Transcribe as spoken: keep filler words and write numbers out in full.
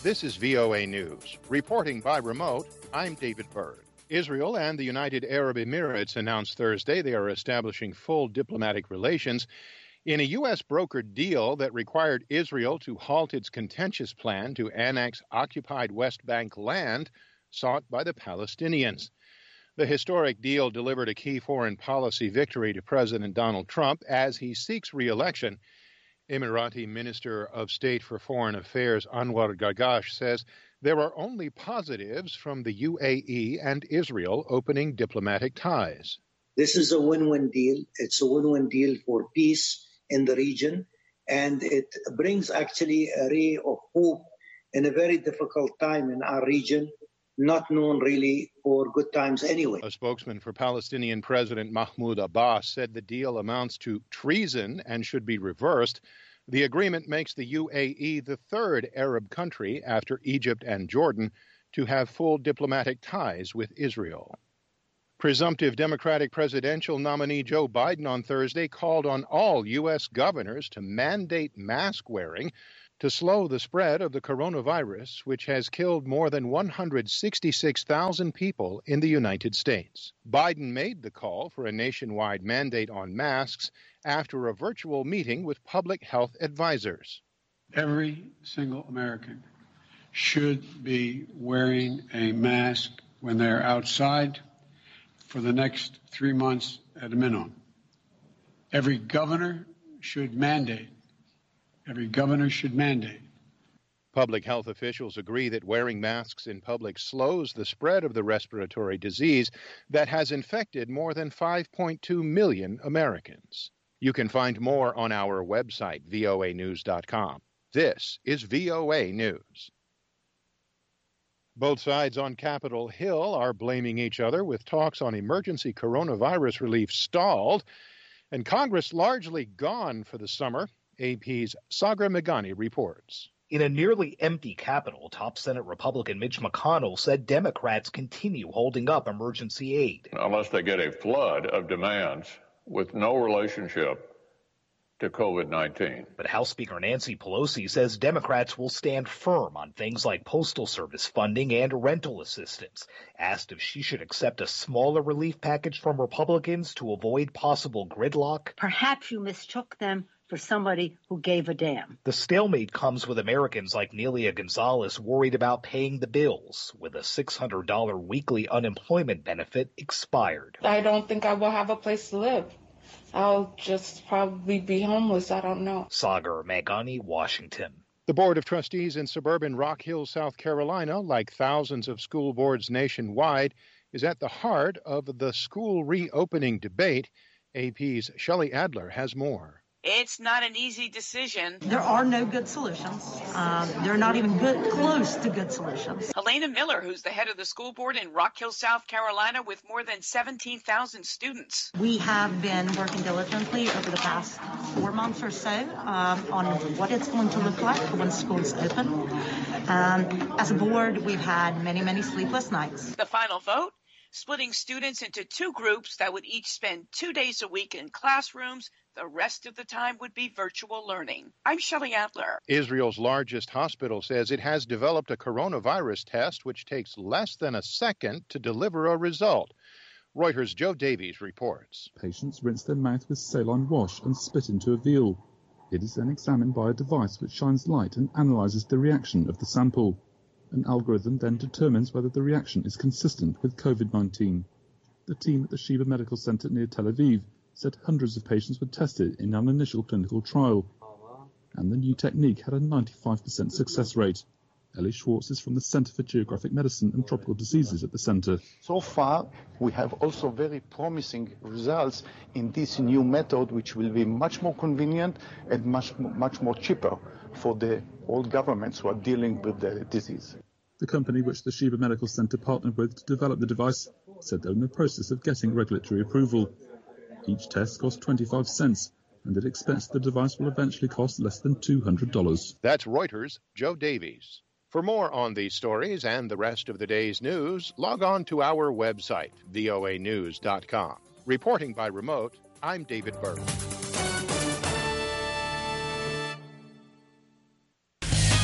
This is V O A News. Reporting by remote, I'm David Byrd. Israel and the United Arab Emirates announced Thursday they are establishing full diplomatic relations in a U S brokered deal that required Israel to halt its contentious plan to annex occupied West Bank land sought by the Palestinians. The historic deal delivered a key foreign policy victory to President Donald Trump as he seeks re-election. Emirati Minister of State for Foreign Affairs Anwar Gargash says there are only positives from the U A E and Israel opening diplomatic ties. This is a win-win deal. It's a win-win deal for peace in the region, and it brings actually a ray of hope in a very difficult time in our region, not known really for good times anyway. A spokesman for Palestinian President Mahmoud Abbas said the deal amounts to treason and should be reversed. The agreement makes the U A E the third Arab country after Egypt and Jordan to have full diplomatic ties with Israel. Presumptive Democratic presidential nominee Joe Biden on Thursday called on all U S governors to mandate mask wearing to slow the spread of the coronavirus, which has killed more than one hundred sixty-six thousand people in the United States. Biden made the call for a nationwide mandate on masks after a virtual meeting with public health advisors. Every single American should be wearing a mask when they're outside for the next three months at a minimum. Every governor should mandate. Every governor should mandate. Public health officials agree that wearing masks in public slows the spread of the respiratory disease that has infected more than five point two million Americans. You can find more on our website, V O A news dot com. This is V O A News. Both sides on Capitol Hill are blaming each other, with talks on emergency coronavirus relief stalled, and Congress largely gone for the summer. A P's Sagar Meghani reports. In a nearly empty Capitol, top Senate Republican Mitch McConnell said Democrats continue holding up emergency aid. Unless they get a flood of demands with no relationship to COVID nineteen. But House Speaker Nancy Pelosi says Democrats will stand firm on things like Postal Service funding and rental assistance. Asked if she should accept a smaller relief package from Republicans to avoid possible gridlock. Perhaps you mistook them for somebody who gave a damn. The stalemate comes with Americans like Nelia Gonzalez worried about paying the bills, with a six hundred dollars weekly unemployment benefit expired. I don't think I will have a place to live. I'll just probably be homeless. I don't know. Sagar Meghani, Washington. The Board of Trustees in suburban Rock Hill, South Carolina, like thousands of school boards nationwide, is at the heart of the school reopening debate. A P's Shelley Adler has more. It's not an easy decision. There are no good solutions. Um, they're not even good, close to good solutions. Helena Miller, who's the head of the school board in Rock Hill, South Carolina, with more than seventeen thousand students. We have been working diligently over the past four months or so um, on what it's going to look like when schools open. Um, as a board, we've had many, many sleepless nights. The final vote? Splitting students into two groups that would each spend two days a week in classrooms. The rest of the time would be virtual learning. I'm Shelley Adler. Israel's largest hospital says it has developed a coronavirus test which takes less than a second to deliver a result. Reuters' Joe Davies reports. Patients rinse their mouth with saline wash and spit into a vial. It is then examined by a device which shines light and analyzes the reaction of the sample. An algorithm then determines whether the reaction is consistent with COVID nineteen. The team at the Sheba Medical Center near Tel Aviv said hundreds of patients were tested in an initial clinical trial, and the new technique had a ninety-five percent success rate. Ellie Schwartz is from the Center for Geographic Medicine and Tropical Diseases at the center. So far, we have also very promising results in this new method, which will be much more convenient and much, much more cheaper for the old governments who are dealing with the disease. The company which the Sheba Medical Center partnered with to develop the device said they're in the process of getting regulatory approval. Each test costs twenty-five cents, and it expects the device will eventually cost less than two hundred dollars. That's Reuters' Joe Davies. For more on these stories and the rest of the day's news, log on to our website, V O A news dot com. Reporting by remote, I'm David Byrd.